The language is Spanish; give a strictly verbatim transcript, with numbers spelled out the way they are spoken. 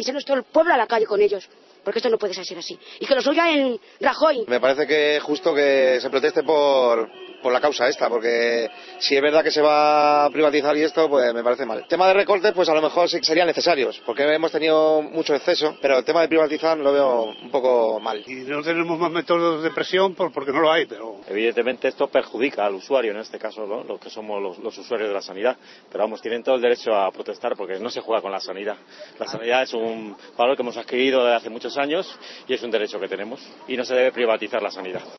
salirnos todo el pueblo a la calle con ellos, porque esto no puede ser así. Y que los oiga en Rajoy. Me parece que es justo que se proteste por, por la causa esta, porque si es verdad que se va a privatizar y esto, pues me parece mal. El tema de recortes, pues a lo mejor sí serían necesarios, porque hemos tenido mucho exceso, pero el tema de privatizar lo veo un poco mal. Y no tenemos más métodos de presión porque no lo hay, pero... Evidentemente esto perjudica al usuario, en este caso, ¿no? Los que somos los, los usuarios de la sanidad, pero vamos, tienen todo el derecho a protestar porque no se juega con la sanidad. La sanidad es un valor que hemos adquirido desde hace muchos años y es un derecho que tenemos y no se debe privatizar la sanidad.